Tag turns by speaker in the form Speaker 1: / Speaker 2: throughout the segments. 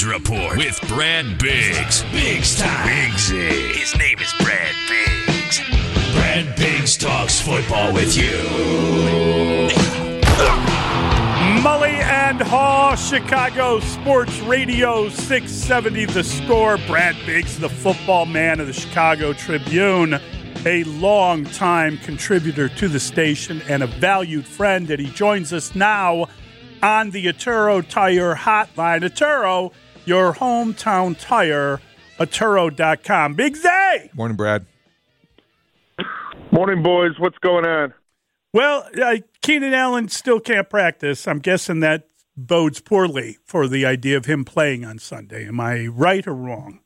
Speaker 1: Report with Brad Biggs. Biggs time. Biggsy. His name is Brad Biggs. Brad Biggs talks football with you.
Speaker 2: Mully and Haw, Chicago Sports Radio 670 The Score. Brad Biggs, the football man of the Chicago Tribune, a long-time contributor to the station and a valued friend, and he joins us now on the Atturo Tire Hotline. Atturo, your hometown tire, Atturo.com. Biggs A!
Speaker 3: Morning, Brad.
Speaker 4: Morning, boys. What's going on?
Speaker 2: Well, Keenan Allen still can't practice. I'm guessing that bodes poorly for the idea of him playing on Sunday. Am I right or wrong?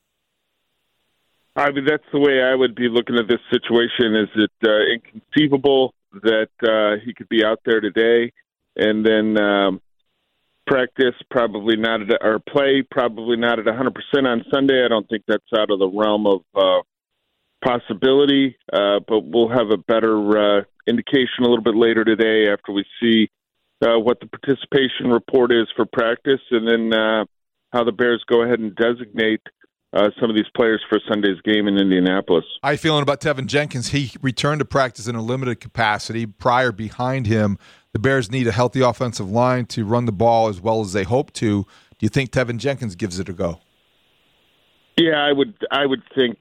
Speaker 4: I mean, that's the way I would be looking at this situation. Is it inconceivable that he could be out there today and then practice probably not at, or play probably not at 100% on Sunday? I don't think that's out of the realm of possibility, but we'll have a better indication a little bit later today after we see what the participation report is for practice, and then how the Bears go ahead and designate some of these players for Sunday's game in Indianapolis.
Speaker 3: How you feeling about Tevin Jenkins? He returned to practice in a limited capacity. Pryor behind him. The Bears need a healthy offensive line to run the ball as well as they hope to. Do you think Tevin Jenkins gives it a go?
Speaker 4: Yeah, I would think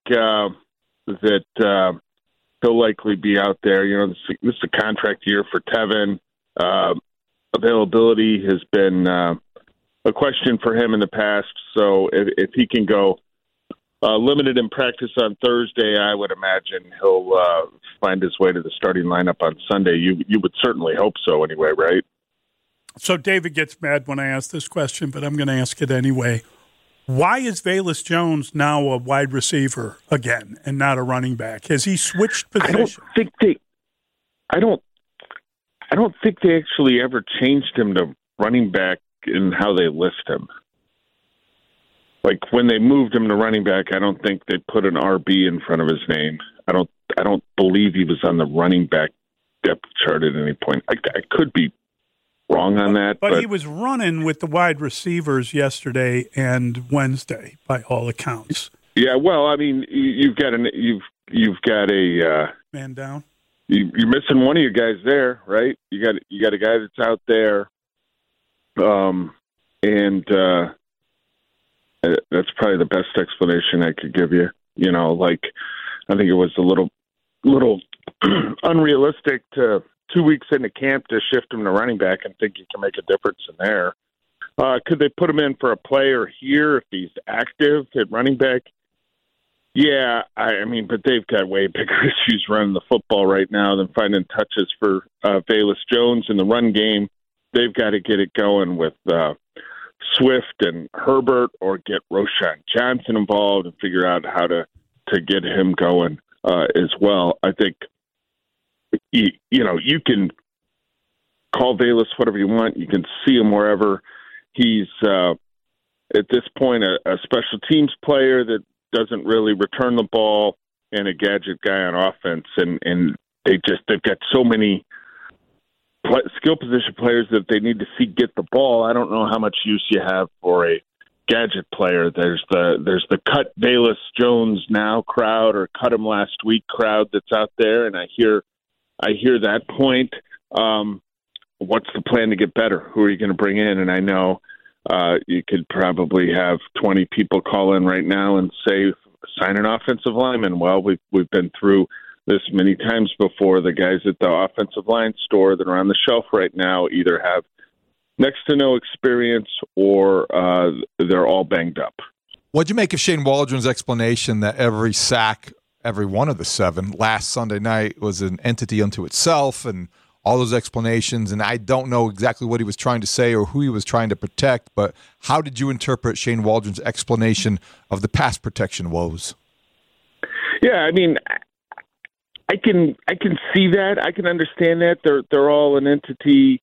Speaker 4: that he'll likely be out there. You know, this is a contract year for Tevin. Availability has been a question for him in the past. So if he can go limited in practice on Thursday, I would imagine he'll find his way to the starting lineup on Sunday. You would certainly hope so anyway, right?
Speaker 2: So David gets mad when I ask this question, but I'm going to ask it anyway. Why is Velus Jones now a wide receiver again and not a running back? Has he switched position?
Speaker 4: I don't think they actually ever changed him to running back in how they list him. Like when they moved him to running back, I don't think they put an RB in front of his name. I don't believe he was on the running back depth chart at any point. I could be wrong on that,
Speaker 2: but he was running with the wide receivers yesterday and Wednesday, by all accounts.
Speaker 4: Yeah, well, I mean, you've got a
Speaker 2: man down.
Speaker 4: You're missing one of your guys there, right? You got a guy that's out there, and that's probably the best explanation I could give you. You know, like I think it was a little unrealistic to 2 weeks into camp to shift him to running back and think he can make a difference in there. Could they put him in for a player here if he's active at running back? Yeah, I mean, but they've got way bigger issues running the football right now than finding touches for Velus Jones in the run game. They've got to get it going with Swift and Herbert, or get Roschon Johnson involved and figure out how to get him going as well. I think, you can call Velus whatever you want. You can see him wherever. He's, at this point, a special teams player that doesn't really return the ball and a gadget guy on offense. And they've got so many skill position players that they need to see get the ball. I don't know how much use you have for a gadget player. There's the cut Velus Jones now crowd, or cut him last week crowd that's out there, and I hear that point. What's the plan to get better? Who are you going to bring in? And I know you could probably have 20 people call in right now and say, sign an offensive lineman. Well, we've been through this many times before. The guys at the offensive line store that are on the shelf right now either have next to no experience or they're all banged up.
Speaker 3: What'd you make of Shane Waldron's explanation that every sack, every one of the 7 last Sunday night, was an entity unto itself, and all those explanations? And I don't know exactly what he was trying to say or who he was trying to protect, but how did you interpret Shane Waldron's explanation of the pass protection woes?
Speaker 4: Yeah, I mean, I can see that. I can understand that. They're all an entity,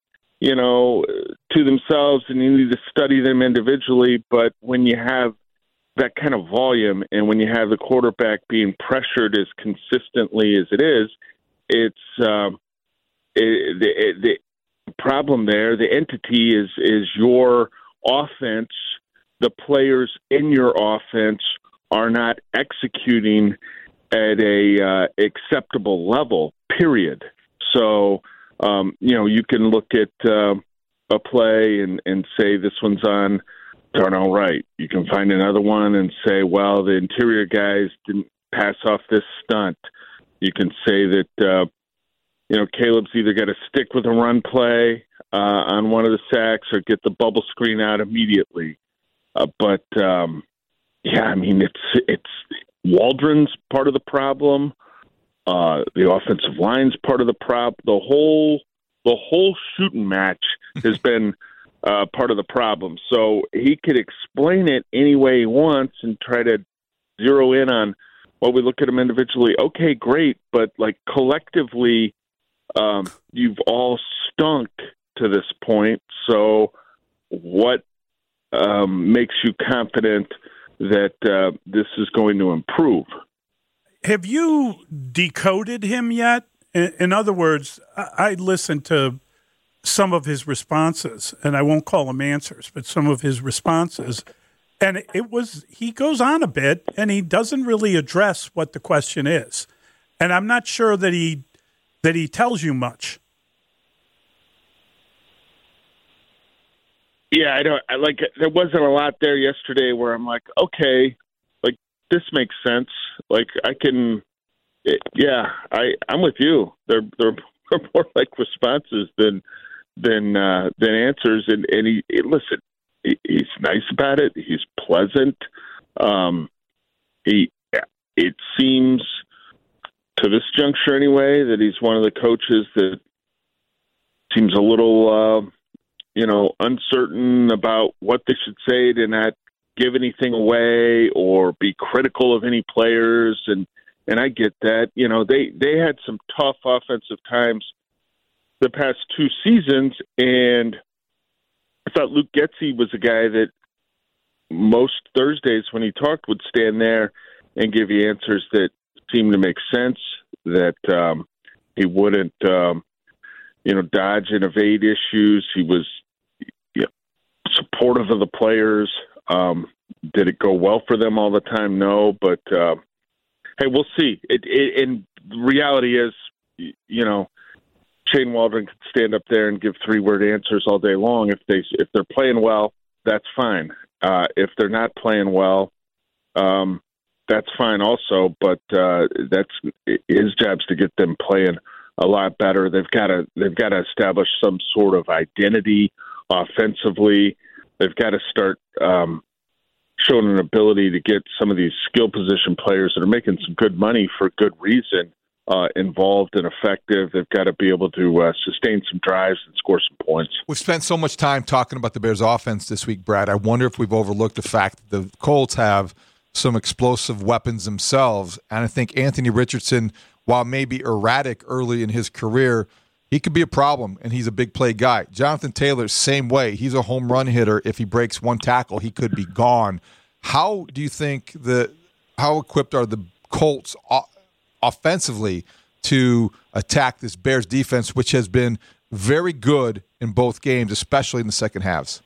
Speaker 4: to themselves, and you need to study them individually. But when you have that kind of volume, and when you have the quarterback being pressured as consistently as it is, it's the problem there. The entity is your offense the players in your offense are not executing at a acceptable level, period. So, you can look at a play and say this one's on Darnell Wright. You can find another one and say, well, the interior guys didn't pass off this stunt. You can say that, Caleb's either got to stick with a run play on one of the sacks or get the bubble screen out immediately. It's Waldron's part of the problem. The offensive line's part of the problem. The whole shooting match has been part of the problem. So he could explain it any way he wants and try to zero in on, well, we look at them individually. Okay, great. But collectively, you've all stunk to this point. So what makes you confident that this is going to improve?
Speaker 2: Have you decoded him yet? In other words, I listened to some of his responses, and I won't call them answers, but some of his responses. And he goes on a bit, and he doesn't really address what the question is. And I'm not sure that he tells you much.
Speaker 4: Yeah, I don't. There wasn't a lot there yesterday where I'm like, okay, this makes sense. I'm with you. They're more like responses than answers. And he's nice about it. He's pleasant. It seems to this juncture anyway that he's one of the coaches that seems a little uncertain about what they should say to not give anything away or be critical of any players. And I get that. They had some tough offensive times the past two seasons, and I thought Luke Getsy was a guy that most Thursdays when he talked would stand there and give you answers that seemed to make sense, that he wouldn't dodge and evade issues. He was supportive of the players. Did it go well for them all the time? No, but hey, we'll see. And the reality is, Shane Waldron could stand up there and give 3-word answers all day long. If they're playing well, that's fine. If they're not playing well, that's fine also. But that's his job's to get them playing a lot better. They've got to establish some sort of identity offensively. They've got to start showing an ability to get some of these skill position players that are making some good money for good reason involved and effective. They've got to be able to sustain some drives and score some points.
Speaker 3: We've spent so much time talking about the Bears offense this week, Brad. I wonder if we've overlooked the fact that the Colts have some explosive weapons themselves. And I think Anthony Richardson, while maybe erratic early in his career, he could be a problem, and he's a big play guy. Jonathan Taylor, same way. He's a home run hitter. If he breaks one tackle, he could be gone. How do you think how equipped are the Colts offensively to attack this Bears defense, which has been very good in both games, especially in the second halves?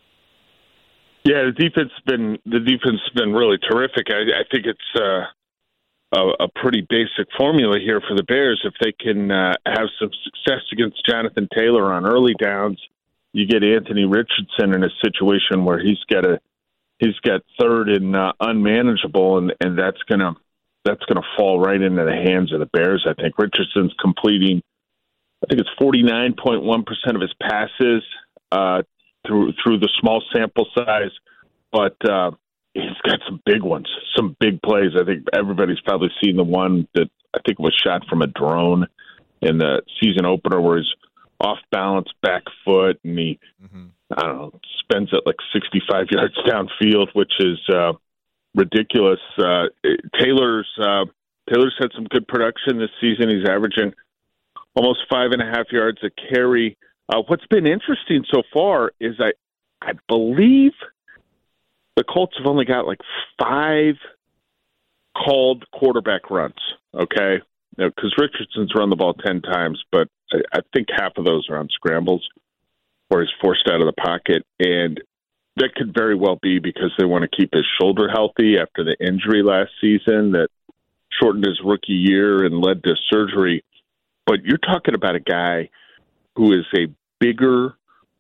Speaker 4: Yeah, the defense has been really terrific. I think it's a pretty basic formula here for the Bears. If they can have some success against Jonathan Taylor on early downs, you get Anthony Richardson in a situation where he's got third and unmanageable, and that's gonna fall right into the hands of the Bears. I think Richardson's completing, I think it's 49.1% of his passes through the small sample size, but he's got some big ones, some big plays. I think everybody's probably seen the one that I think was shot from a drone in the season opener where he's off balance, back foot, and he, I don't know, spends it like 65 yards downfield, which is ridiculous. Taylor's had some good production this season. He's averaging almost 5.5 yards a carry. What's been interesting so far is I believe the Colts have only got like 5 called quarterback runs, okay? Because Richardson's run the ball 10 times, but I think half of those are on scrambles where he's forced out of the pocket. And that could very well be because they want to keep his shoulder healthy after the injury last season that shortened his rookie year and led to surgery. But you're talking about a guy who is a bigger,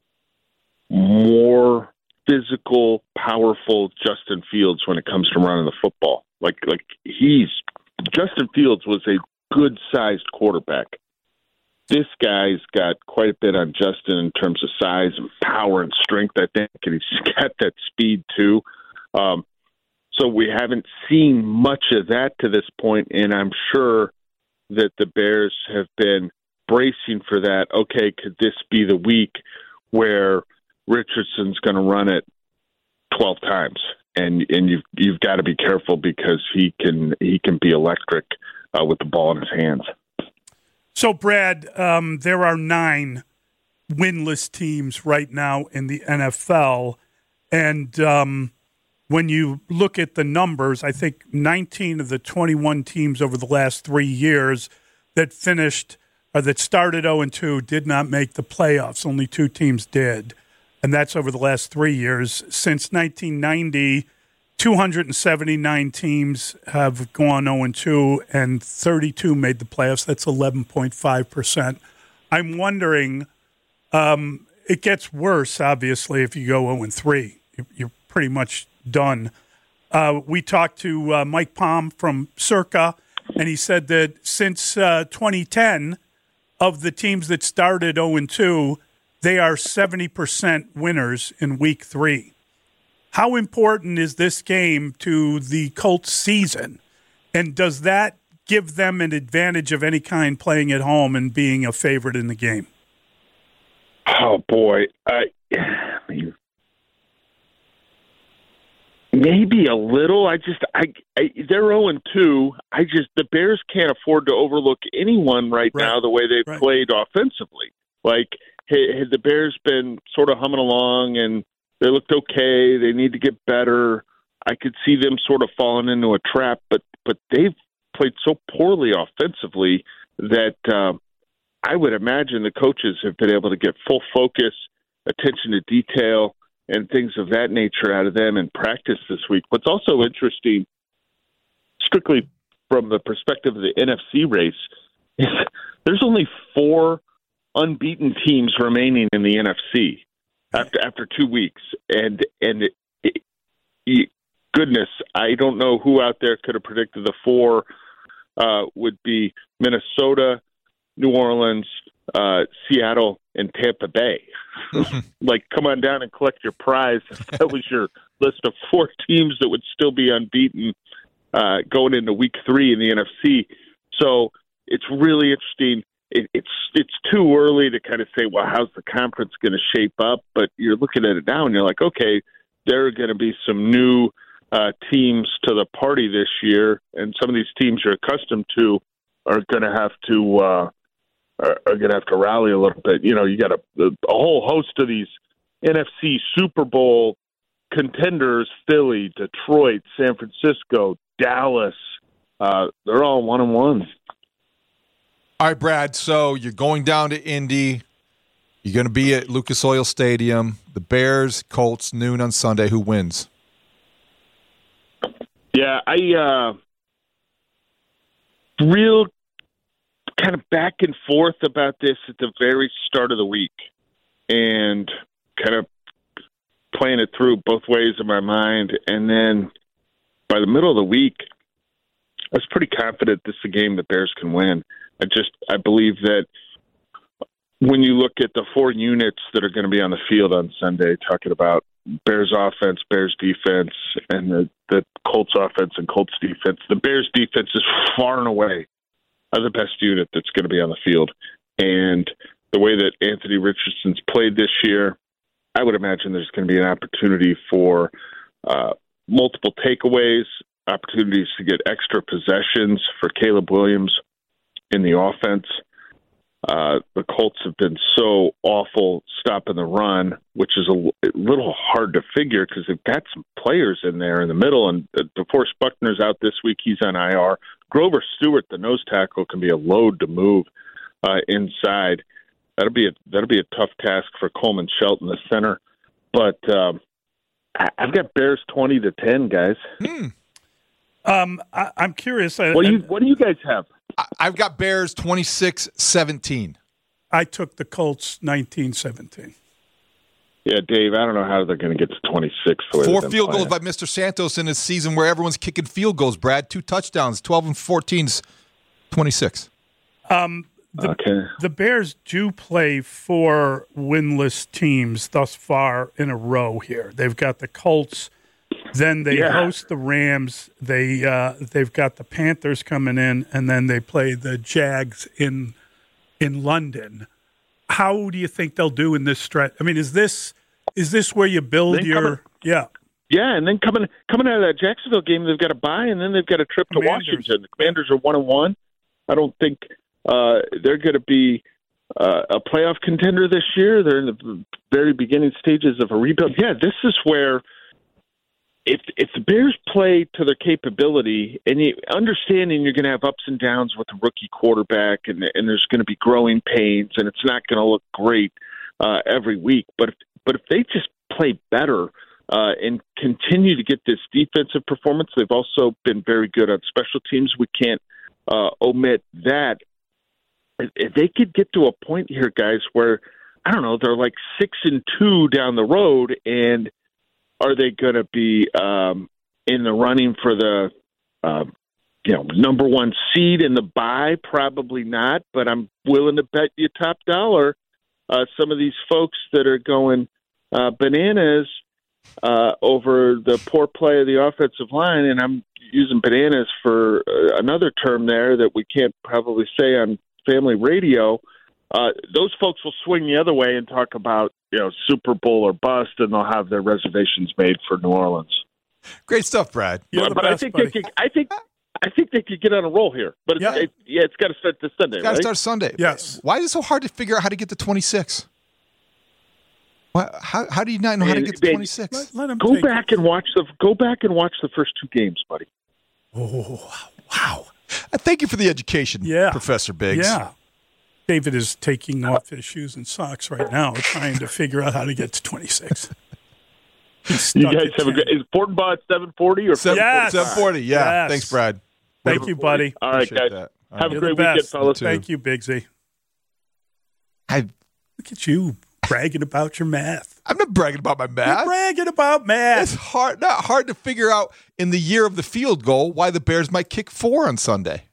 Speaker 4: more physical, powerful Justin Fields when it comes to running the football. Justin Fields was a good-sized quarterback. This guy's got quite a bit on Justin in terms of size and power and strength, I think, and he's got that speed too. So we haven't seen much of that to this point, and I'm sure that the Bears have been bracing for that. Okay, could this be the week where Richardson's going to run it 12 times? And you've got to be careful because he can be electric with the ball in his hands.
Speaker 2: So, Brad, there are 9 winless teams right now in the NFL. And when you look at the numbers, I think 19 of the 21 teams over the last 3 years that finished or that started 0-2 did not make the playoffs. Only 2 teams did. And that's over the last 3 years. Since 1990, 279 teams have gone 0-2, and 32 made the playoffs. That's 11.5%. I'm wondering, it gets worse, obviously, if you go 0-3. You're pretty much done. We talked to Mike Palm from Circa, and he said that since 2010, of the teams that started 0-2, they are 70% winners in week 3. How important is this game to the Colts season? And does that give them an advantage of any kind playing at home and being a favorite in the game?
Speaker 4: Oh, boy. Maybe a little. They're 0-2. The Bears can't afford to overlook anyone right now the way they've played offensively. Had the Bears been sort of humming along and they looked okay, they need to get better, I could see them sort of falling into a trap, but they've played so poorly offensively that I would imagine the coaches have been able to get full focus, attention to detail, and things of that nature out of them in practice this week. What's also interesting, strictly from the perspective of the NFC race, is there's only 4 unbeaten teams remaining in the NFC after 2 weeks, and goodness, I don't know who out there could have predicted the 4 would be Minnesota, New Orleans, Seattle, and Tampa Bay. Come on down and collect your prize. That was your list of 4 teams that would still be unbeaten going into week 3 in the NFC. So it's really interesting. It's too early to kind of say, well, how's the conference going to shape up? But you're looking at it now, and you're like, okay, there are going to be some new teams to the party this year, and some of these teams you're accustomed to are going to have to rally a little bit. You know, you got a whole host of these NFC Super Bowl contenders: Philly, Detroit, San Francisco, Dallas. They're all 1-1.
Speaker 3: All right, Brad, so you're going down to Indy. You're going to be at Lucas Oil Stadium. The Bears, Colts, noon on Sunday. Who wins?
Speaker 4: Yeah, real kind of back and forth about this at the very start of the week and kind of playing it through both ways in my mind. And then by the middle of the week, I was pretty confident this is a game the Bears can win. I believe that when you look at the 4 units that are going to be on the field on Sunday, talking about Bears offense, Bears defense, and the Colts offense and Colts defense, the Bears defense is far and away the best unit that's going to be on the field. And the way that Anthony Richardson's played this year, I would imagine there's going to be an opportunity for multiple takeaways, opportunities to get extra possessions for Caleb Williams in the offense. The Colts have been so awful stopping the run, which is a little hard to figure because they've got some players in there in the middle. And DeForest Buckner's out this week. He's on IR. Grover Stewart, the nose tackle, can be a load to move inside. That'll be a tough task for Coleman Shelton, the center. But I've got Bears 20-10, guys.
Speaker 2: I'm curious.
Speaker 4: What do you guys have?
Speaker 3: I've got Bears 26-17.
Speaker 2: I took the Colts 19-17.
Speaker 3: Yeah,
Speaker 4: Dave, I don't know how they're going to get to 26.
Speaker 3: 4 field goals by Mr. Santos in a season where everyone's kicking field goals, Brad. 2 touchdowns, 12 and 14's 26.
Speaker 2: The Bears do play 4 winless teams thus far in a row here. They've got the Colts, then they host the Rams. They've got the Panthers coming in, and then they play the Jags in London. How do you think they'll do in this stretch? I mean, is this where you build your Yeah,
Speaker 4: and then coming out of that Jacksonville game, they've got a bye, and then they've got a trip to Washington. The Commanders are 1-1. I don't think they're going to be a playoff contender this year. They're in the very beginning stages of a rebuild. Yeah, this is where if the Bears play to their capability, and understanding you're going to have ups and downs with the rookie quarterback, and there's going to be growing pains, and it's not going to look great every week. But if they just play better and continue to get this defensive performance, they've also been very good on special teams. We can't omit that. If they could get to a point here, guys, where I don't know, they're like 6-2 down the road, and are they going to be in the running for the number 1 seed in the bye? Probably not, but I'm willing to bet you top dollar some of these folks that are going bananas over the poor play of the offensive line, and I'm using bananas for another term there that we can't probably say on family radio. Those folks will swing the other way and talk about Super Bowl or bust, and they'll have their reservations made for New Orleans.
Speaker 3: Great stuff, Brad.
Speaker 4: But I think they could get on a roll here. But it's got to start this Sunday.
Speaker 3: Got to start Sunday.
Speaker 2: Yes.
Speaker 3: Why is it so hard to figure out how to get to 26? How do you not know how to get to 26?
Speaker 2: Let him
Speaker 4: go back and watch the first 2 games, buddy.
Speaker 2: Oh, wow!
Speaker 3: Thank you for the education, Professor Biggs.
Speaker 2: Yeah. David is taking off his shoes and socks right now, trying to figure out how to get to 26.
Speaker 4: You guys have a great. Is Fortenbaugh at 740 or
Speaker 3: 740? Yeah. Yes. Thanks, Brad.
Speaker 2: Thank you, buddy.
Speaker 4: All right, guys. Have a great weekend, fellas.
Speaker 2: Thank you, Biggsy. Look at you bragging about your math.
Speaker 3: I'm not bragging about my math.
Speaker 2: You're bragging about math.
Speaker 3: It's not hard to figure out in the year of the field goal why the Bears might kick 4 on Sunday.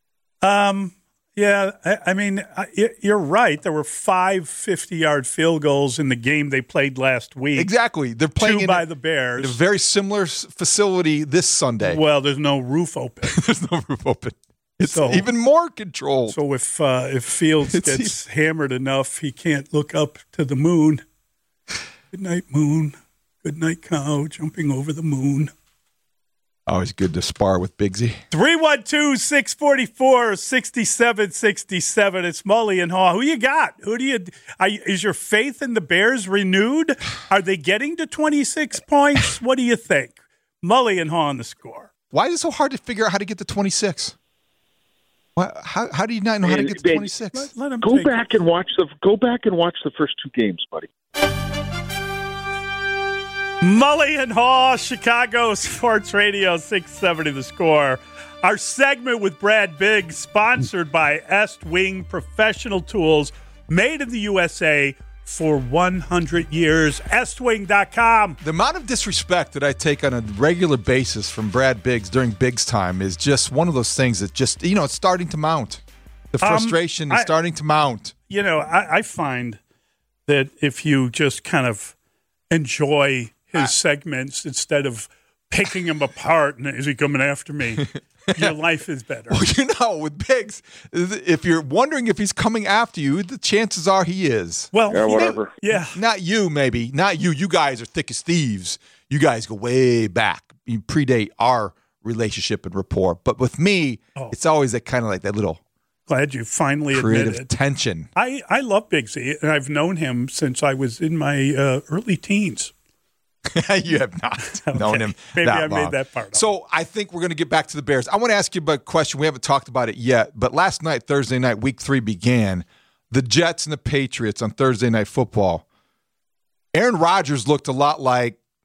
Speaker 2: Yeah, I mean, you're right. There were 5 50-yard field goals in the game they played last week.
Speaker 3: Exactly. They're playing
Speaker 2: by the Bears.
Speaker 3: In a very similar facility this Sunday.
Speaker 2: Well, there's no roof open.
Speaker 3: There's no roof open. It's even more controlled.
Speaker 2: So if Fields gets hammered enough, he can't look up to the moon. Good night, moon. Good night, cow, jumping over the moon.
Speaker 3: Always good to spar with Biggsy.
Speaker 2: 312-644-6767. It's Mully and Haw. Who you got? Is your faith in the Bears renewed? Are they getting to 26 points? What do you think? Mully and Haw on the score.
Speaker 3: Why is it so hard to figure out how to get to 26? How do you not know how to get to 26?
Speaker 2: Let him
Speaker 4: go back and watch the first 2 games, buddy.
Speaker 2: Mully and Haw, Chicago Sports Radio 670 The Score. Our segment with Brad Biggs, sponsored by Est-Wing Professional Tools, made in the USA for 100 years. Estwing.com.
Speaker 3: The amount of disrespect that I take on a regular basis from Brad Biggs during Biggs time is just one of those things that just, it's starting to mount. The frustration is starting to mount.
Speaker 2: I find that if you just kind of enjoy his segments instead of picking him apart and is he coming after me, your life is better.
Speaker 3: Well, with Biggs, if you're wondering if he's coming after you, the chances are he is.
Speaker 2: Well,
Speaker 4: whatever.
Speaker 2: Yeah.
Speaker 3: Not you, maybe. Not you. You guys are thick as thieves. You guys go way back. You predate our relationship and rapport. But with me, it's always that kind of like that little
Speaker 2: glad you finally
Speaker 3: creative
Speaker 2: admitted.
Speaker 3: Tension.
Speaker 2: I love Biggsy, and I've known him since I was in my early teens.
Speaker 3: You have not known him
Speaker 2: Maybe
Speaker 3: that
Speaker 2: I
Speaker 3: long.
Speaker 2: made that part up.
Speaker 3: So I think we're going to get back to the Bears. I want to ask you about a question. We haven't talked about it yet, but last night, Thursday night, Week 3 began. The Jets and the Patriots on Thursday Night Football. Aaron Rodgers looked a lot like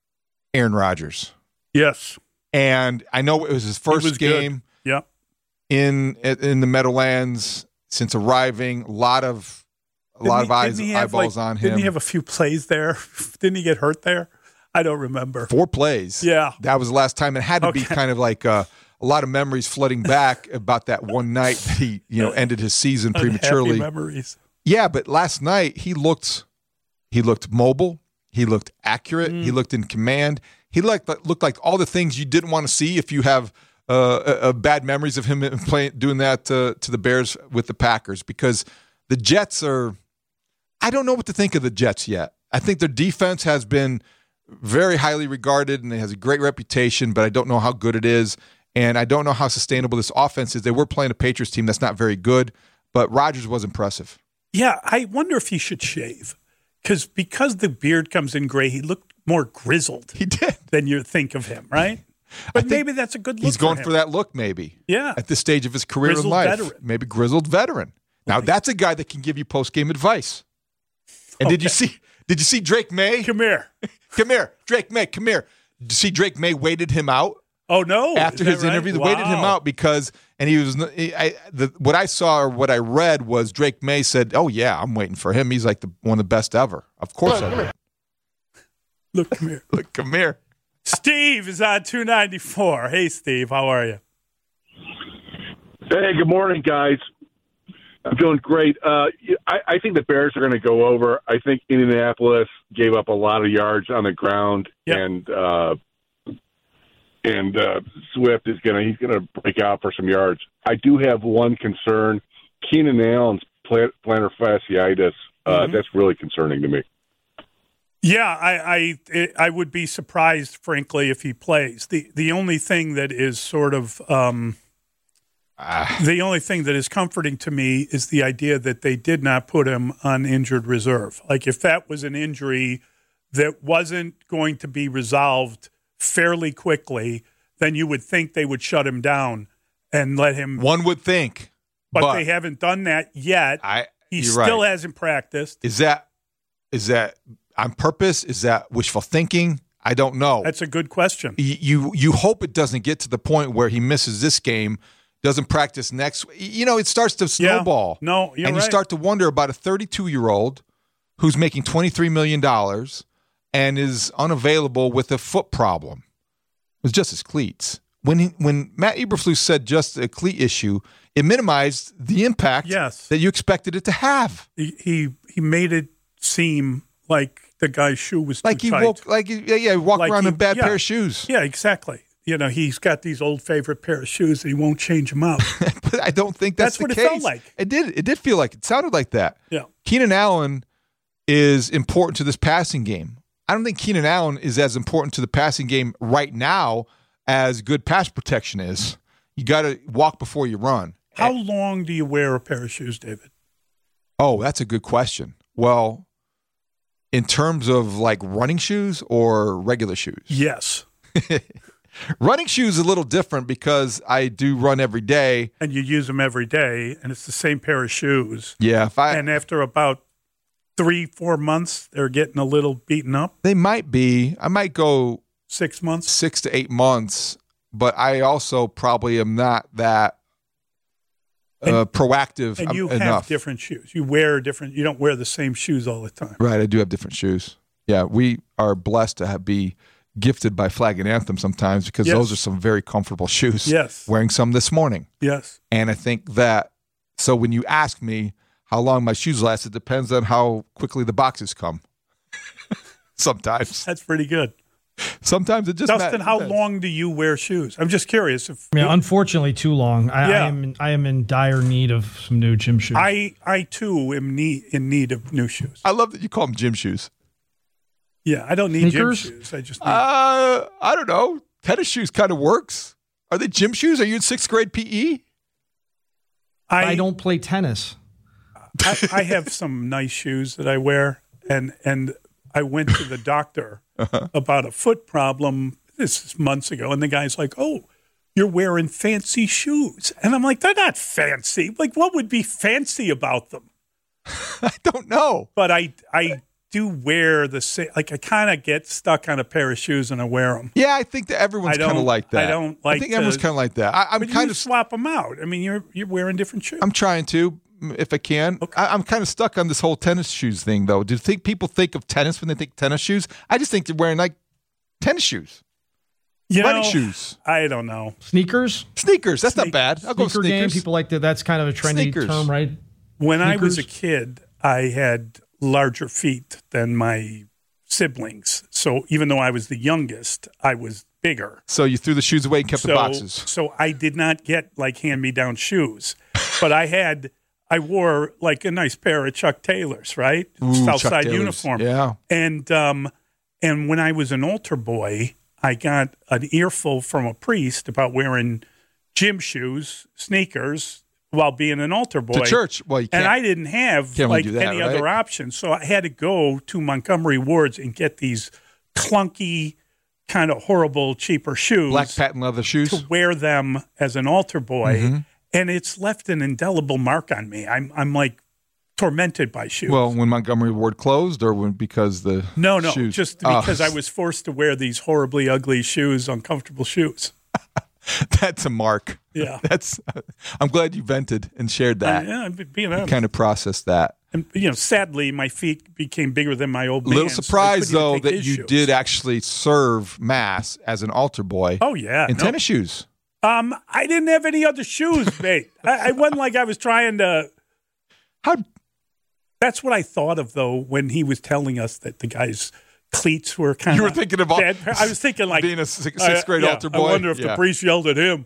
Speaker 3: Aaron Rodgers.
Speaker 2: Yes.
Speaker 3: And I know it was his first game
Speaker 2: yeah.
Speaker 3: in the Meadowlands since arriving. A lot of eyeballs on him.
Speaker 2: Didn't he have a few plays there? Didn't he get hurt there? I don't remember.
Speaker 3: 4 plays.
Speaker 2: Yeah.
Speaker 3: That was the last time. It had to be kind of like a lot of memories flooding back about that one night that he, ended his season prematurely.
Speaker 2: Happy memories.
Speaker 3: Yeah, but last night he looked mobile. He looked accurate. He looked in command. He looked like all the things you didn't want to see if you have bad memories of him doing that to the Bears with the Packers, because the Jets are – I don't know what to think of the Jets yet. I think their defense has been very highly regarded and it has a great reputation, but I don't know how good it is, and I don't know how sustainable this offense is. They were playing a Patriots team that's not very good, but Rodgers was impressive.
Speaker 2: Yeah, I wonder if he should shave. Because the beard comes in gray, he looked more grizzled.
Speaker 3: He did.
Speaker 2: Than you think of him, right? But maybe that's a good look.
Speaker 3: He's going
Speaker 2: for
Speaker 3: for that look, maybe.
Speaker 2: Yeah.
Speaker 3: At this stage of his career
Speaker 2: Grizzled
Speaker 3: in life.
Speaker 2: veteran.
Speaker 3: Maybe grizzled veteran. Now, that's a guy that can give you post-game advice. And did you see Drake May?
Speaker 2: Come here.
Speaker 3: Come here. Drake May, come here. Did you see Drake May waited him out?
Speaker 2: Oh, no.
Speaker 3: After his interview, they waited him out because, and he was, what I saw or what I read was Drake May said, "Oh, yeah, I'm waiting for him. He's like one of the best ever." Of course I would.
Speaker 2: Look, come here.
Speaker 3: Look, come here.
Speaker 2: Steve is on 294. Hey, Steve, how are you?
Speaker 4: Hey, good morning, guys. I'm doing great. I think the Bears are going to go over. I think Indianapolis gave up a lot of yards on the ground, and Swift is he's gonna break out for some yards. I do have one concern: Keenan Allen's plantar fasciitis. That's really concerning to me.
Speaker 2: Yeah, I would be surprised, frankly, if he plays. The only thing that is sort of the only thing that is comforting to me is the idea that they did not put him on injured reserve. Like, if that was an injury that wasn't going to be resolved fairly quickly, then you would think they would shut him down and let him.
Speaker 3: One would think.
Speaker 2: But they haven't done that yet. He still hasn't practiced.
Speaker 3: Is that on purpose? Is that wishful thinking? I don't know.
Speaker 2: That's a good question.
Speaker 3: You hope it doesn't get to the point where he misses this game, doesn't practice next. It starts to snowball.
Speaker 2: Yeah. No, you're
Speaker 3: and
Speaker 2: right.
Speaker 3: you start to wonder about a 32-year-old who's making $23 million and is unavailable with a foot problem. It was just his cleats. When Matt Eberflus said just a cleat issue, it minimized the impact that you expected it to have.
Speaker 2: He made it seem like the guy's shoe was
Speaker 3: like
Speaker 2: too
Speaker 3: he
Speaker 2: tight.
Speaker 3: walked around in a bad pair of shoes.
Speaker 2: Yeah, exactly. He's got these old favorite pair of shoes and he won't change them out.
Speaker 3: But I don't think that's the
Speaker 2: what
Speaker 3: case.
Speaker 2: It felt like.
Speaker 3: It did feel like it sounded like that.
Speaker 2: Yeah.
Speaker 3: Keenan Allen is important to this passing game. I don't think Keenan Allen is as important to the passing game right now as good pass protection is. You got to walk before you run.
Speaker 2: How long do you wear a pair of shoes, David?
Speaker 3: Oh, that's a good question. Well, in terms of like running shoes or regular shoes?
Speaker 2: Yes.
Speaker 3: Running shoes is a little different because I do run every day.
Speaker 2: And you use them every day, and it's the same pair of shoes.
Speaker 3: Yeah.
Speaker 2: And after about 3-4 months, they're getting a little beaten up.
Speaker 3: They might be. I might go
Speaker 2: 6 months.
Speaker 3: 6 to 8 months, but I also probably am not that proactive
Speaker 2: and you
Speaker 3: enough.
Speaker 2: have different shoes. You don't wear the same shoes all the time.
Speaker 3: Right, I do have different shoes. Yeah, we are blessed to be gifted by Flag and Anthem sometimes because those are some very comfortable shoes.
Speaker 2: Yes.
Speaker 3: Wearing some this morning.
Speaker 2: Yes.
Speaker 3: And I think that, so when you ask me how long my shoes last, it depends on how quickly the boxes come. Sometimes.
Speaker 2: That's pretty good.
Speaker 3: Sometimes it just
Speaker 2: Dustin, how long do you wear shoes? I'm just curious.
Speaker 5: Unfortunately, too long. I am in dire need of some new gym shoes.
Speaker 2: I too am in need of new shoes.
Speaker 3: I love that you call them gym shoes.
Speaker 2: Yeah, I don't need
Speaker 5: Sneakers?
Speaker 2: gym shoes. I just
Speaker 3: I don't know. Tennis shoes kind of works. Are they gym shoes? Are you in 6th grade PE?
Speaker 5: I don't play tennis.
Speaker 2: I have some nice shoes that I wear, and I went to the doctor about a foot problem. This is months ago, and the guy's like, "Oh, you're wearing fancy shoes," and I'm like, "They're not fancy. Like, what would be fancy about them?"
Speaker 3: I don't know.
Speaker 2: But I do wear the same. Like I kind of get stuck on a pair of shoes and I wear them.
Speaker 3: Yeah, I think that everyone's kind of like that.
Speaker 2: I
Speaker 3: think everyone's kind of like that. I'm kind of
Speaker 2: swap them out. I mean, you're wearing different shoes.
Speaker 3: I'm trying to, if I can. Okay. I'm kind of stuck on this whole tennis shoes thing, though. Do you think people think of tennis when they think tennis shoes? I just think they're wearing like tennis shoes. Running shoes.
Speaker 2: I don't know.
Speaker 5: Sneakers.
Speaker 3: That's not bad. I'll go sneakers.
Speaker 5: Game. People like that. That's kind of a trendy term, right?
Speaker 2: When I was a kid, I had larger feet than my siblings. So even though I was the youngest, I was bigger.
Speaker 3: So you threw the shoes away and kept the boxes.
Speaker 2: So I did not get like hand-me-down shoes, but I wore like a nice pair of Chuck Taylors, right? Southside uniform.
Speaker 3: Yeah.
Speaker 2: And when I was an altar boy, I got an earful from a priest about wearing gym shoes, sneakers, while being an altar boy.
Speaker 3: To church. Well, you can't.
Speaker 2: And I didn't have any other option. So I had to go to Montgomery Ward's and get these clunky, kind of horrible, cheaper shoes.
Speaker 3: Black patent leather shoes.
Speaker 2: To wear them as an altar boy. Mm-hmm. And it's left an indelible mark on me. I'm like tormented by shoes.
Speaker 3: Well, when Montgomery Ward closed, or because the shoes?
Speaker 2: Just because I was forced to wear these horribly ugly shoes, uncomfortable shoes.
Speaker 3: That's a mark.
Speaker 2: Yeah,
Speaker 3: I'm glad you vented and shared that.
Speaker 2: Yeah, being honest.
Speaker 3: You kind of processed that.
Speaker 2: And sadly, my feet became bigger than my old man.
Speaker 3: Little surprised though that you did actually serve mass as an altar boy.
Speaker 2: Oh yeah,
Speaker 3: in tennis shoes.
Speaker 2: I didn't have any other shoes, mate. I wasn't like I was trying to. That's what I thought of, though, when he was telling us that the guy's cleats were kind of.
Speaker 3: You were thinking about.
Speaker 2: I was thinking like
Speaker 3: being a sixth grade altar boy.
Speaker 2: I wonder if the priest yelled at him.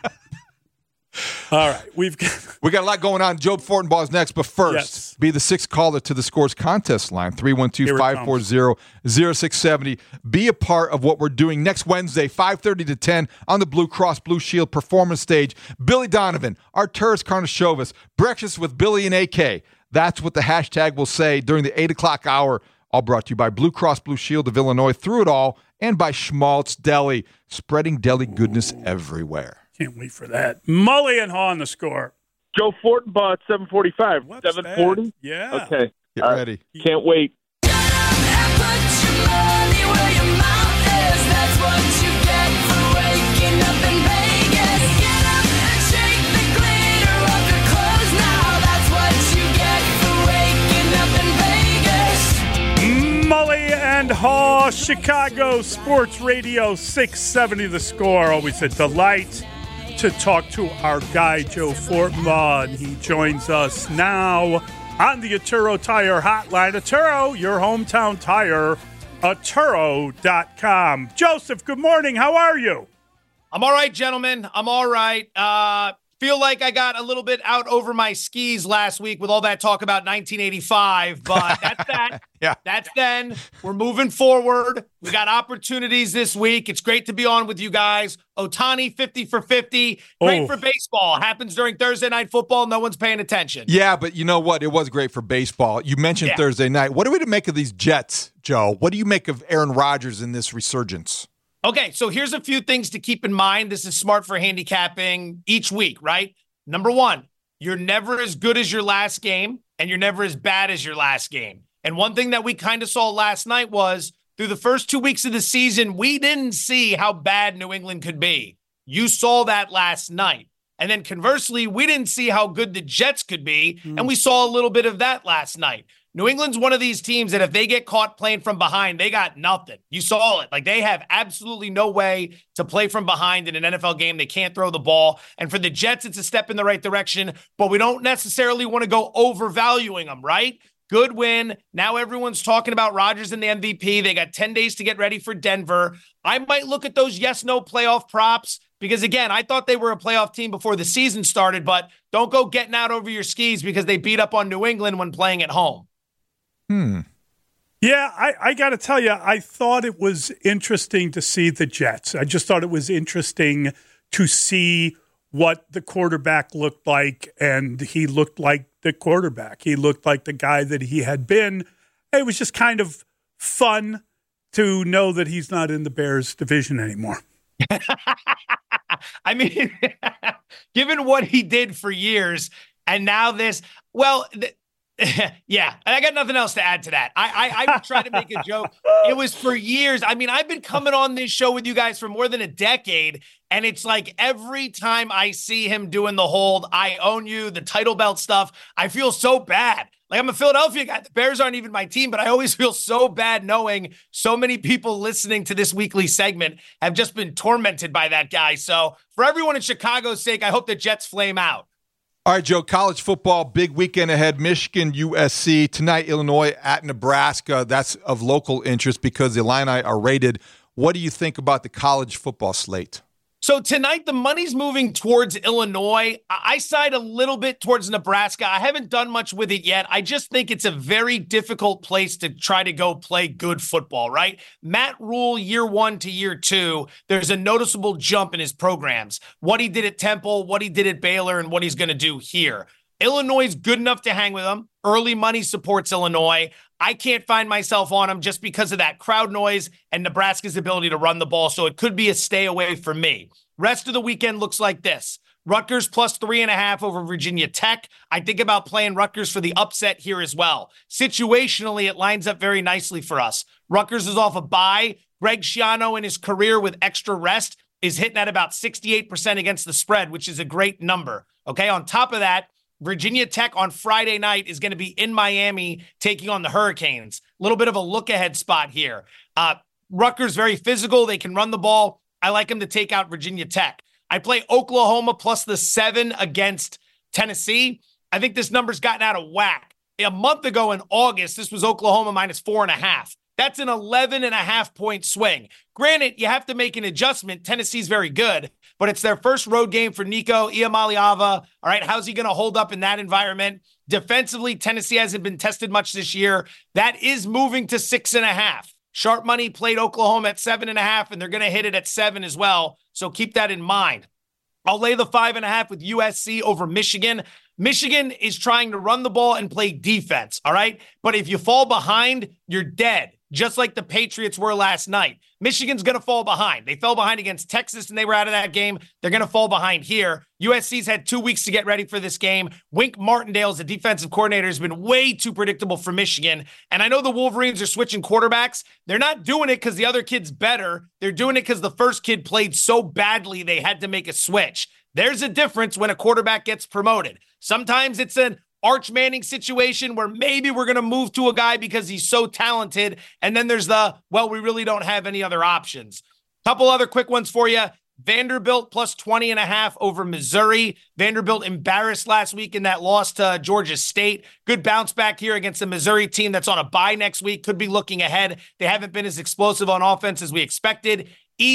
Speaker 2: All right, we got
Speaker 3: a lot going on. Joe Fortenbaugh is next, but first, be the sixth caller to the Scores contest line, 312-540-0670. Be a part of what we're doing next Wednesday, 5:30 to 10 on the Blue Cross Blue Shield Performance Stage. Billy Donovan, Arturas Karnisovas, Breakfast with Billy and AK. That's what the hashtag will say during the 8 o'clock hour. All brought to you by Blue Cross Blue Shield of Illinois, through it all, and by Schmaltz Deli, spreading deli goodness everywhere.
Speaker 2: Can't wait for that. Mully and Haw on the Score.
Speaker 4: Joe Fortenbaugh at 7:45. 7:40?
Speaker 2: Yeah.
Speaker 4: Okay.
Speaker 3: Get ready.
Speaker 4: Can't wait.
Speaker 2: Mully and Haw, Chicago Sports Radio 670 The Score. Always a delight to talk to our guy, Joe Fortenbaugh, and he joins us now on the Atturo Tire Hotline. Atturo, your hometown tire, Atturo.com. Joseph, good morning. How are you?
Speaker 6: I'm all right, gentlemen. I'm all right. Feel like I got a little bit out over my skis last week with all that talk about 1985, but that's that.
Speaker 3: Yeah.
Speaker 6: That's then. We're moving forward. We got opportunities this week. It's great to be on with you guys. Ohtani, 50 for 50. Great for baseball. Happens during Thursday Night Football. No one's paying attention.
Speaker 3: Yeah, but you know what? It was great for baseball. You mentioned Thursday night. What are we to make of these Jets, Joe? What do you make of Aaron Rodgers in this resurgence?
Speaker 6: Okay, so here's a few things to keep in mind. This is smart for handicapping each week, right? Number one, you're never as good as your last game, and you're never as bad as your last game. And one thing that we kind of saw last night was through the first 2 weeks of the season, we didn't see how bad New England could be. You saw that last night. And then conversely, we didn't see how good the Jets could be, and we saw a little bit of that last night. New England's one of these teams that if they get caught playing from behind, they got nothing. You saw it. Like, they have absolutely no way to play from behind in an NFL game. They can't throw the ball. And for the Jets, it's a step in the right direction, but we don't necessarily want to go overvaluing them, right? Good win. Now everyone's talking about Rodgers and the MVP. They got 10 days to get ready for Denver. I might look at those yes-no playoff props because, again, I thought they were a playoff team before the season started, but don't go getting out over your skis because they beat up on New England when playing at home.
Speaker 2: Yeah, I got to tell you, I thought it was interesting to see the Jets. I just thought it was interesting to see what the quarterback looked like, and he looked like the quarterback. He looked like the guy that he had been. It was just kind of fun to know that he's not in the Bears division anymore.
Speaker 6: I mean, given what he did for years, and now this, well, Yeah, and I got nothing else to add to that. I tried to make a joke. It was for years. I mean, I've been coming on this show with you guys for more than a decade, and it's like every time I see him doing the hold, I own you, the title belt stuff, I feel so bad. Like, I'm a Philadelphia guy. The Bears aren't even my team, but I always feel so bad knowing so many people listening to this weekly segment have just been tormented by that guy. So for everyone in Chicago's sake, I hope the Jets flame out.
Speaker 3: All right, Joe, college football, big weekend ahead. Michigan, USC. Tonight, Illinois at Nebraska. That's of local interest because the Illini are rated. What do you think about the college football slate?
Speaker 6: So tonight, the money's moving towards Illinois. I side a little bit towards Nebraska. I haven't done much with it yet. I just think it's a very difficult place to try to go play good football, right? Matt Rule, year 1 to year 2, there's a noticeable jump in his programs. What he did at Temple, what he did at Baylor, and what he's going to do here. Illinois is good enough to hang with them. Early money supports Illinois. I can't find myself on them just because of that crowd noise and Nebraska's ability to run the ball, so it could be a stay away for me. Rest of the weekend looks like this. Rutgers plus 3.5 over Virginia Tech. I think about playing Rutgers for the upset here as well. Situationally, it lines up very nicely for us. Rutgers is off a bye. Greg Schiano in his career with extra rest is hitting at about 68% against the spread, which is a great number. Okay, on top of that, Virginia Tech on Friday night is going to be in Miami taking on the Hurricanes. A little bit of a look-ahead spot here. Rutgers very physical. They can run the ball. I like them to take out Virginia Tech. I play Oklahoma plus the 7 against Tennessee. I think this number's gotten out of whack. A month ago in August, this was Oklahoma minus 4.5. That's an 11.5-point swing. Granted, you have to make an adjustment. Tennessee's very good, but it's their first road game for Nico Iamaleava. All right, how's he going to hold up in that environment? Defensively, Tennessee hasn't been tested much this year. That is moving to 6.5. Sharp money played Oklahoma at 7.5, and they're going to hit it at 7 as well. So keep that in mind. I'll lay the 5.5 with USC over Michigan. Michigan is trying to run the ball and play defense, all right? But if you fall behind, you're dead, just like the Patriots were last night. Michigan's going to fall behind. They fell behind against Texas, and they were out of that game. They're going to fall behind here. USC's had 2 weeks to get ready for this game. Wink Martindale, as the defensive coordinator, has been way too predictable for Michigan. And I know the Wolverines are switching quarterbacks. They're not doing it because the other kid's better. They're doing it because the first kid played so badly they had to make a switch. There's a difference when a quarterback gets promoted. Sometimes it's an Arch Manning situation where maybe we're going to move to a guy because he's so talented. And then there's we really don't have any other options. Couple other quick ones for you. Vanderbilt plus 20.5 over Missouri. Vanderbilt embarrassed last week in that loss to Georgia State. Good bounce back here against the Missouri team that's on a bye next week. Could be looking ahead. They haven't been as explosive on offense as we expected.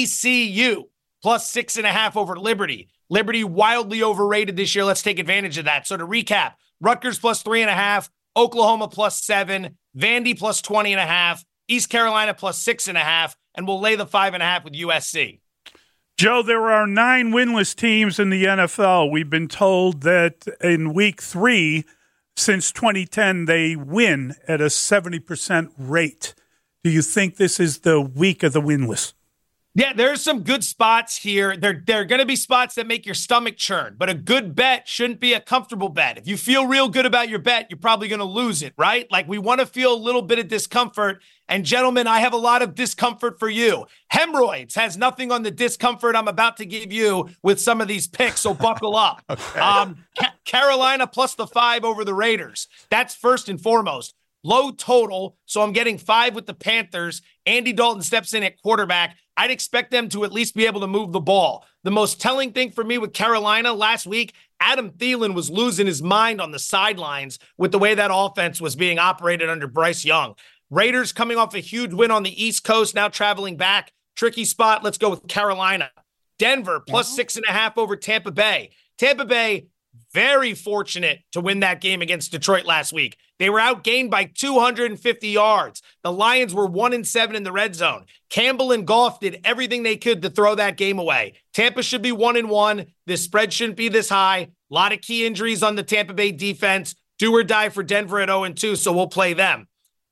Speaker 6: ECU plus 6.5 over Liberty. Liberty wildly overrated this year. Let's take advantage of that. So to recap, Rutgers plus 3.5, Oklahoma plus 7, Vandy plus 20.5, East Carolina plus 6.5, and we'll lay the 5.5 with USC.
Speaker 2: Joe, there are 9 winless teams in the NFL. We've been told that in week 3, since 2010, they win at a 70% rate. Do you think this is the week of the winless?
Speaker 6: Yeah, there's some good spots here. There are going to be spots that make your stomach churn, but a good bet shouldn't be a comfortable bet. If you feel real good about your bet, you're probably going to lose it, right? Like, we want to feel a little bit of discomfort. And gentlemen, I have a lot of discomfort for you. Hemorrhoids has nothing on the discomfort I'm about to give you with some of these picks, so buckle up. Okay. Carolina plus the 5 over the Raiders. That's first and foremost. Low total, so I'm getting 5 with the Panthers. Andy Dalton steps in at quarterback. I'd expect them to at least be able to move the ball. The most telling thing for me with Carolina last week, Adam Thielen was losing his mind on the sidelines with the way that offense was being operated under Bryce Young. Raiders coming off a huge win on the East Coast, now traveling back. Tricky spot. Let's go with Carolina. Denver plus 6.5 over Tampa Bay. Tampa Bay, very fortunate to win that game against Detroit last week. They were outgained by 250 yards. The Lions were 1-7 in the red zone. Campbell and Goff did everything they could to throw that game away. Tampa should be 1-1. This spread shouldn't be this high. A lot of key injuries on the Tampa Bay defense. Do or die for Denver at 0-2, so we'll play them.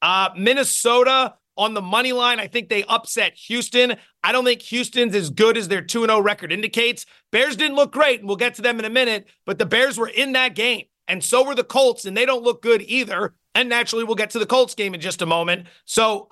Speaker 6: Minnesota on the money line, I think they upset Houston. I don't think Houston's as good as their 2-0 record indicates. Bears didn't look great, and we'll get to them in a minute, but the Bears were in that game. and so were the Colts, and they don't look good either. And naturally, we'll get to the Colts game in just a moment. So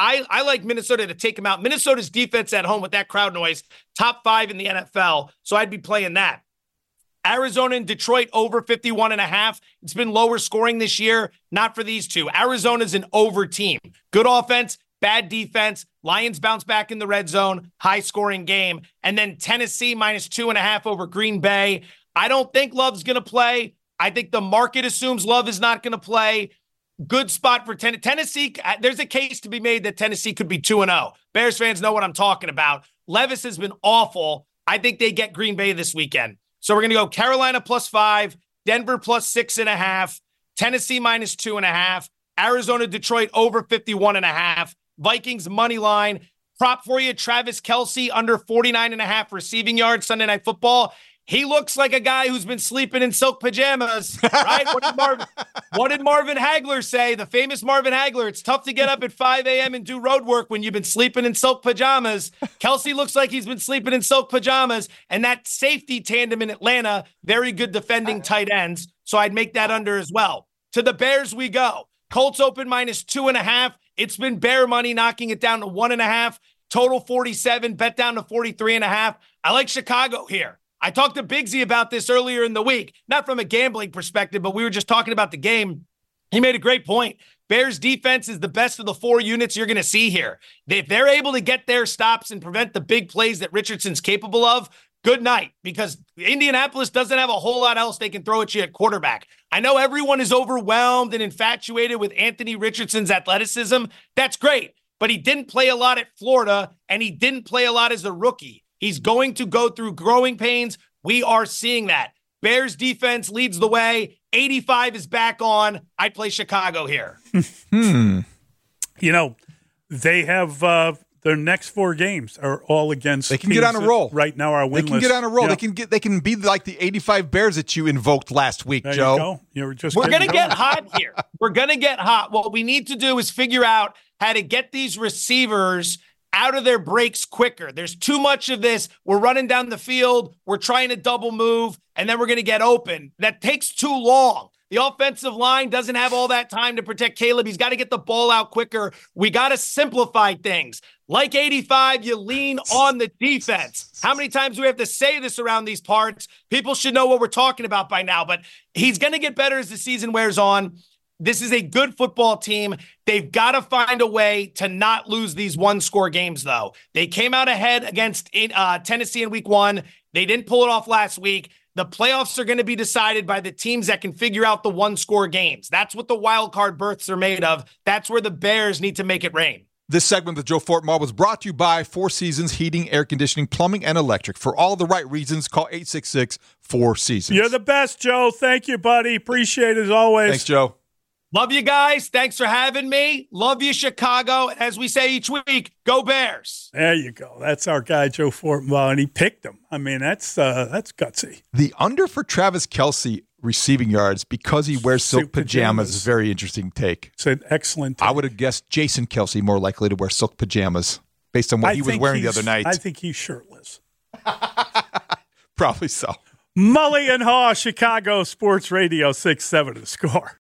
Speaker 6: I like Minnesota to take them out. Minnesota's defense at home with that crowd noise, top 5 in the NFL. So I'd be playing that. Arizona and Detroit over 51.5. It's been lower scoring this year. Not for these two. Arizona's an over team. Good offense, bad defense. Lions bounce back in the red zone. High scoring game. And then Tennessee -2.5 over Green Bay. I don't think Love's going to play. I think the market assumes Love is not going to play. Good spot for Tennessee. There's a case to be made that Tennessee could be 2-0. Bears fans know what I'm talking about. Levis has been awful. I think they get Green Bay this weekend. So we're going to go Carolina +5, Denver +6.5, Tennessee -2.5, Arizona, Detroit over 51.5, Vikings money line. Prop for you, Travis Kelce under 49.5 receiving yards Sunday Night Football. He looks like a guy who's been sleeping in silk pajamas, right? What did Marvin Hagler say? The famous Marvin Hagler. It's tough to get up at 5 a.m. and do road work when you've been sleeping in silk pajamas. Kelce looks like he's been sleeping in silk pajamas. And that safety tandem in Atlanta, very good defending tight ends. So I'd make that under as well. To the Bears we go. Colts open -2.5. It's been Bear money, knocking it down to 1.5. Total 47, bet down to 43.5. I like Chicago here. I talked to Bigsy about this earlier in the week, not from a gambling perspective, but we were just talking about the game. He made a great point. Bears defense is the best of the 4 units you're going to see here. If they're able to get their stops and prevent the big plays that Richardson's capable of, good night, because Indianapolis doesn't have a whole lot else they can throw at you at quarterback. I know everyone is overwhelmed and infatuated with Anthony Richardson's athleticism. That's great, but he didn't play a lot at Florida, and he didn't play a lot as a rookie. He's going to go through growing pains. We are seeing that. Bears defense leads the way. 85 is back on. I'd play Chicago here.
Speaker 2: You know, they have their next 4 games are all against.
Speaker 3: They can get on a roll
Speaker 2: right now. Are winless.
Speaker 3: They can get on a roll.
Speaker 2: Yeah.
Speaker 3: They can be like the 85 Bears that you invoked last week,
Speaker 2: there
Speaker 3: Joe.
Speaker 2: We're
Speaker 6: going to get hot here. We're going to get hot. What we need to do is figure out how to get these receivers out of their breaks quicker. There's too much of this. We're running down the field. We're trying to double move, and then we're going to get open. That takes too long. The offensive line doesn't have all that time to protect Caleb. He's got to get the ball out quicker. We got to simplify things. Like 85, you lean on the defense. How many times do we have to say this around these parts? People should know what we're talking about by now, but he's going to get better as the season wears on. This is a good football team. They've got to find a way to not lose these 1-score games, though. They came out ahead against Tennessee in week 1. They didn't pull it off last week. The playoffs are going to be decided by the teams that can figure out the 1-score games. That's what the wild card berths are made of. That's where the Bears need to make it rain.
Speaker 3: This segment of Joe Fortmar was brought to you by 4 Seasons Heating, Air Conditioning, Plumbing, and Electric. For all the right reasons, call 866-4Seasons.
Speaker 2: You're the best, Joe. Thank you, buddy. Appreciate it as always.
Speaker 3: Thanks, Joe.
Speaker 6: Love you guys. Thanks for having me. Love you, Chicago. As we say each week, go Bears.
Speaker 2: There you go. That's our guy, Joe Fortmar, and he picked him. I mean, that's gutsy.
Speaker 3: The under for Travis Kelce receiving yards because he wears silk pajamas is a very interesting take.
Speaker 2: It's an excellent take.
Speaker 3: I would have guessed Jason Kelce more likely to wear silk pajamas based on what he was wearing the other night.
Speaker 2: I think he's shirtless.
Speaker 3: Probably so.
Speaker 2: Mully and Haw, Chicago Sports Radio 670 The Score.